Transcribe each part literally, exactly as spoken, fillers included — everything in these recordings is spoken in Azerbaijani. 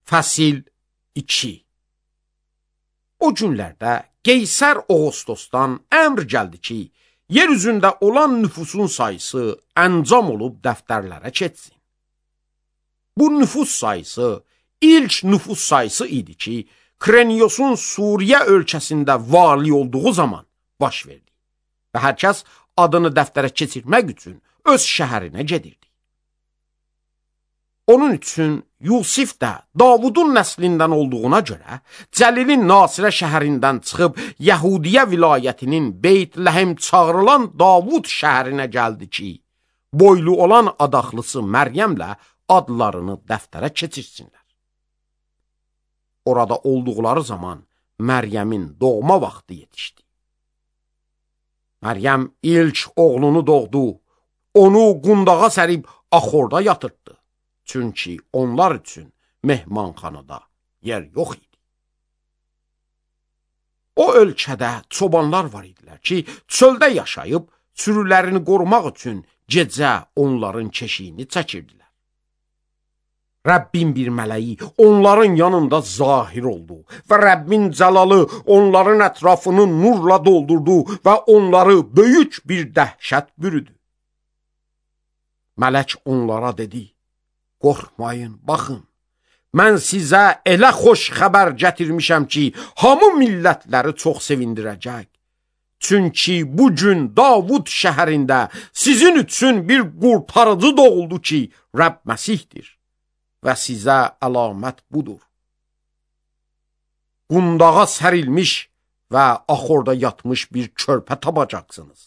Fəsil iki. O günlərdə Qeysər Oğustosdan əmr gəldi ki, yer üzündə olan nüfusun sayısı əncam olub dəftərlərə keçsin. Bu nüfus sayısı ilk nüfus sayısı idi ki, Kreniyosun Suriyə ölkəsində vali olduğu zaman baş verdi və hər kəs adını dəftərə keçirmək üçün öz şəhərinə gedirdi. Onun üçün Yusif də Davudun nəslindən olduğuna görə Cəlilin Nasirə şəhərindən çıxıb Yəhudiyə vilayətinin Beyt-Ləhəm çağırılan Davud şəhərinə gəldi ki, boylu olan adaxlısı Məryəmlə adlarını dəftərə keçirsinlər. Orada olduqları zaman Məryəmin doğma vaxtı yetişdi. Məryəm ilk oğlunu doğdu, onu qundağa sərib axorda yatırtdı. Çünki onlar üçün mehmanxanada yer yox idi. O ölkədə çobanlar var idilər ki, çöldə yaşayıb, sürülərini qorumaq üçün gecə onların keşiyini çəkirdilər. Rəbbin bir mələyi onların yanında zahir oldu və Rəbbin cəlalı onların ətrafını nurla doldurdu və onları böyük bir dəhşət bürüdü. Mələk onlara dedi, qorxmayın, baxın, mən sizə elə xoş xəbər gətirmişəm ki, hamı millətləri çox sevindirəcək. Çünki bu gün Davud şəhərində sizin üçün bir qurtarıcı doğuldu ki, Rəbb Məsihdir və sizə əlamət budur. Qundağa sərilmiş və axorda yatmış bir körpə tapacaqsınız.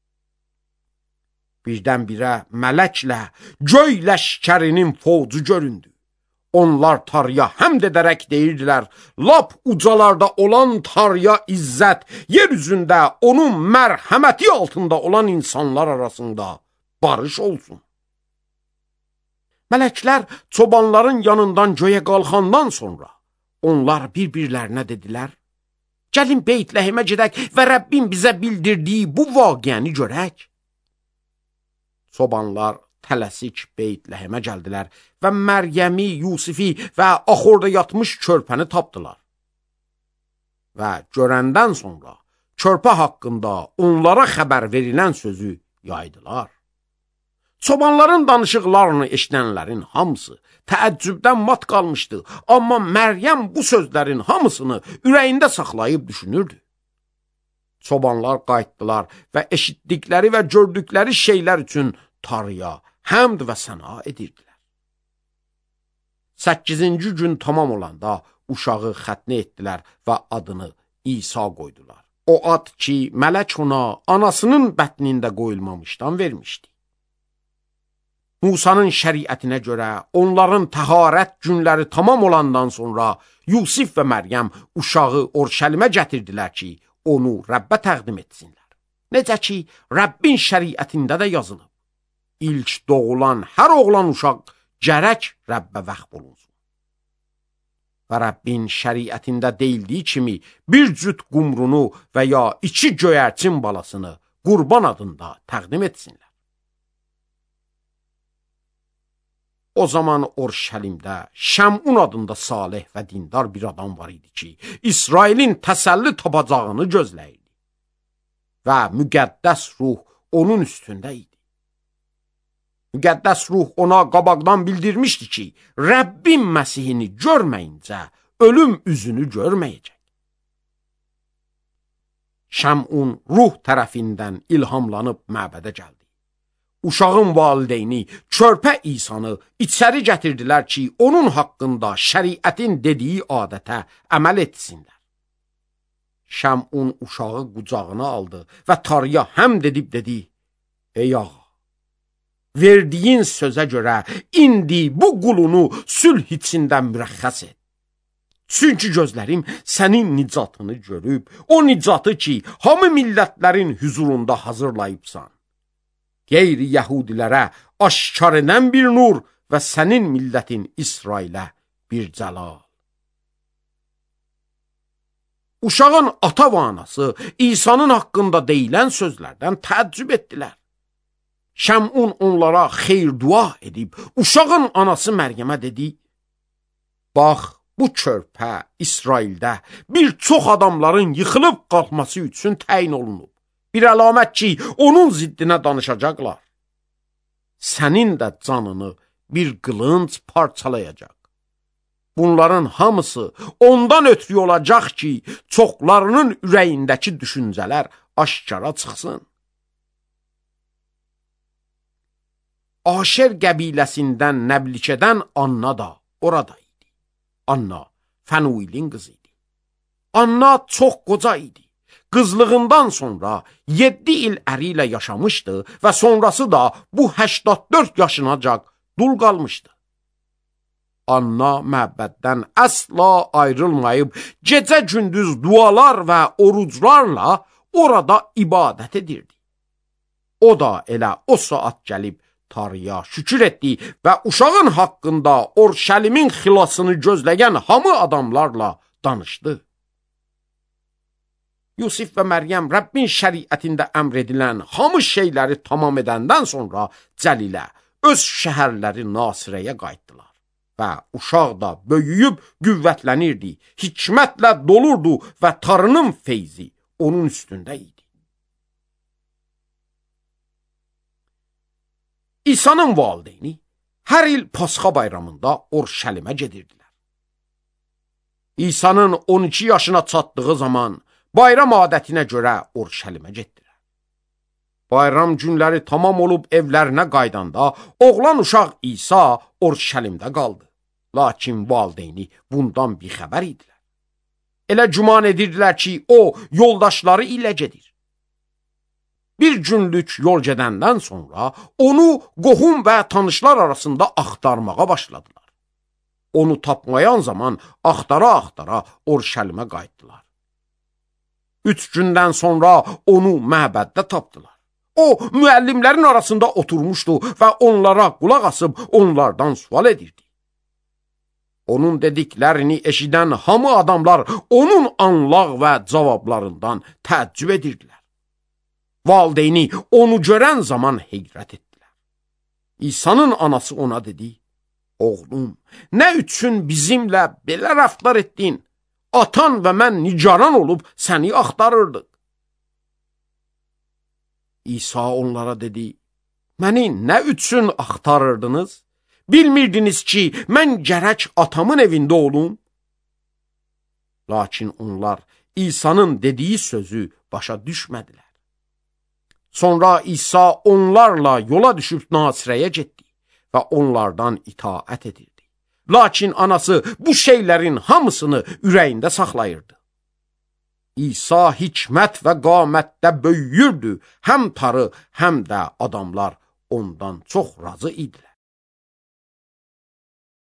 Birdən-birə mələklə göy ləşkərinin fovcu göründü. Onlar Tanrıya həmd edərək deyirdilər, lap ucalarda olan Tanrıya izzət, yer üzündə onun mərhəməti altında olan insanlar arasında barış olsun. Mələklər çobanların yanından göyə qalxandan sonra onlar bir-birlərinə dedilər, gəlin Beyt-Ləhəmə gedək və Rəbbin bizə bildirdiyi bu vaqiəni görək. Çobanlar tələsik Beyt-Ləhəmə gəldilər və Məryəmi, Yusifi və axorda yatmış körpəni tapdılar. Və görəndən sonra körpə haqqında onlara xəbər verilən sözü yaydılar. Çobanların danışıqlarını eşidənlərin hamısı təəccübdən mat qalmışdı, amma Məryəm bu sözlərin hamısını ürəyində saxlayıb düşünürdü. Çobanlar qayıtdılar və eşitdikləri və gördükləri şeylər üçün Tanrıya həmd və səna edirdilər. Səkkizinci gün tamam olanda uşağı xətnə etdilər və adını İsa qoydular. O ad ki, mələk ona anasının bətnində qoyulmamışdan vermişdi. Musanın şəriətinə görə onların təharət günləri tamam olandan sonra Yusif və Məryəm uşağı Orşəlimə gətirdilər ki, onu Rəbbə təqdim etsinlər. Necə ki, Rəbbin şəriətində də yazılıb. İlk doğulan hər oğlan uşaq gərək Rəbbə vəqf olunsun. Və Rəbbin şəriətində deyildiyi kimi bir cüt qumrunu və ya iki göyərçin balasını qurban adında təqdim etsinlər. O zaman Orşəlimdə Şəmun adında salih və dindar bir adam var idi ki, İsrailin təsəlli tapacağını gözləyirdi. Və müqəddəs ruh onun üstündə idi. Müqəddəs ruh ona qabaqdan bildirmişdi ki, Rəbbin Məsihini görməyincə ölüm üzünü görməyəcək. Şəmun ruh tərəfindən ilhamlanıb məbədə gəldi. Uşağın valideyni, körpə İsanı içəri gətirdilər ki, onun haqqında şəriətin dediyi adətə əməl etsinlər. Şəmun uşağı qucağına aldı və Tanrıya həmd edib dedi, ey ağa, verdiyin sözə görə indi bu qulunu sülh içində mürəxxəs et. Çünki gözlərim sənin nicatını görüb, o nicatı ki, hamı millətlərin huzurunda hazırlayıbsan. Qeyri-yəhudilərə aşkar edən bir nur və sənin millətin İsrailə bir cəlal. Uşağın ata və anası İsa'nın haqqında deyilən sözlərdən təəccüb etdilər. Şəmun onlara xeyr dua edib, uşağın anası Məryəmə dedi, bax, bu körpə İsraildə bir çox adamların yıxılıb qalxması üçün təyin olunub. Bir əlamət ki, onun ziddinə danışacaqlar. Sənin də canını bir qılınc parçalayacaq. Bunların hamısı ondan ötürü olacaq ki, çoxlarının ürəyindəki düşüncələr aşkara çıxsın. Aşer qəbiləsindən Nəblikədən Anna da orada idi. Anna Fənuilin qızı idi. Anna çox qoca idi. Qızlığından sonra yeddi il əri ilə yaşamışdı və sonrası da bu səksən dörd yaşınacaq dul qalmışdı. Anna məbəddən əsla ayrılmayıb, gecə-gündüz dualar və oruclarla orada ibadət edirdi. O da elə o saat gəlib Tanrıya şükür etdi və uşağın haqqında Orşəlimin xilasını gözləyən hamı adamlarla danışdı. Yusif və Məryəm Rəbbin şəriətində əmr edilən hamı şeyləri tamam edəndən sonra Cəlilə öz şəhərləri Nasirəyə qayıtdılar. Və uşaq da böyüyüb qüvvətlənirdi, hikmətlə dolurdu və Tanrının feyzi onun üstündə idi. İsa'nın valideyni hər il Pasxa bayramında Orşəlimə gedirdilər. İsa'nın on iki yaşına çatdığı zaman bayram adətinə görə Orşəlimə getdilər. Bayram günləri tamam olub evlərinə qaydanda oğlan uşaq İsa Orşəlimdə qaldı. Lakin valideyni bundan bixəbər idilər. Elə güman edirdilər ki, o yoldaşları ilə gedir. Bir günlük yol gedəndən sonra onu qohum və tanışlar arasında axtarmağa başladılar. Onu tapmayan zaman axtara-axtara Orşəlimə qayıtdılar. Üç gündən sonra onu məbəddə tapdılar. O, müəllimlərin arasında oturmuşdu və onlara qulaq asıb onlardan sual edirdi. Onun dediklərini eşidən hamı adamlar onun anlaq və cavablarından təəccüb edirdilər. Valideyni onu görən zaman heyrət etdilər. İsa'nın anası ona dedi, oğlum, nə üçün bizimlə belə rəftar etdin? Atan və mən nigaran olub səni axtarırdıq. İsa onlara dedi, məni nə üçün axtarırdınız? Bilmirdiniz ki, mən gərək atamın evində olum? Lakin onlar İsa'nın dediyi sözü başa düşmədilər. Sonra İsa onlarla yola düşüb Nasirəyə getdi və onlardan itaət edirdi. Lakin anası bu şeylərin hamısını ürəyində saxlayırdı. İsa hikmət və qamətdə böyüyürdü, həm tarı, həm də adamlar ondan çox razı idilər.